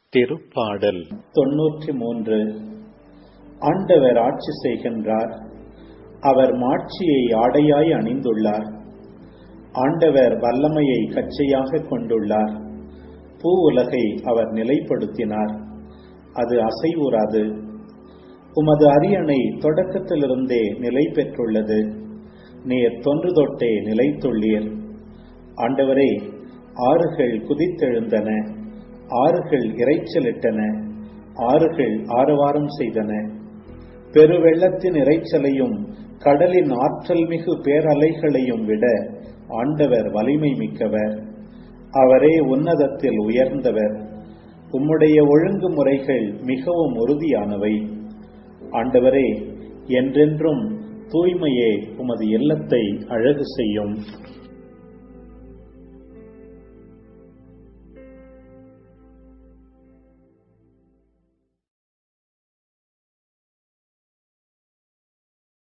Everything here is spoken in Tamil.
திருப்பாடல் 93. ஆண்டவர் ஆட்சி செய்கின்றார். அவர் மாட்சியை ஆடையாய் அணிந்துள்ளார். ஆண்டவர் வல்லமையை கச்சையாக கொண்டுள்ளார். பூ உலகை அவர் நிலைப்படுத்தினார், அது அசைவுறாது. உமது அரியணை தொடக்கத்திலிருந்தே நிலை பெற்றுள்ளது. நீர் தொன்று தொட்டே நிலைத்துள்ளீர். ஆண்டவரே, ஆறுகள் குதித்தெழுந்தன, ஆறுகள் இரைச்சலிட்டன, ஆறுகள் ஆரவாரம் செய்தன. பெருவெள்ளத்தின் இரைச்சலையும் கடலின் ஆற்றல் மிகு பேரலைகளையும் விட ஆண்டவர் வலிமை மிக்கவர். அவரே உன்னதத்தில் உயர்ந்தவர். உம்முடைய ஒழுங்குமுறைகள் மிகவும் உறுதியானவை. ஆண்டவரே, என்றென்றும் தூய்மையே உமது இல்லத்தை அழகு செய்யும்.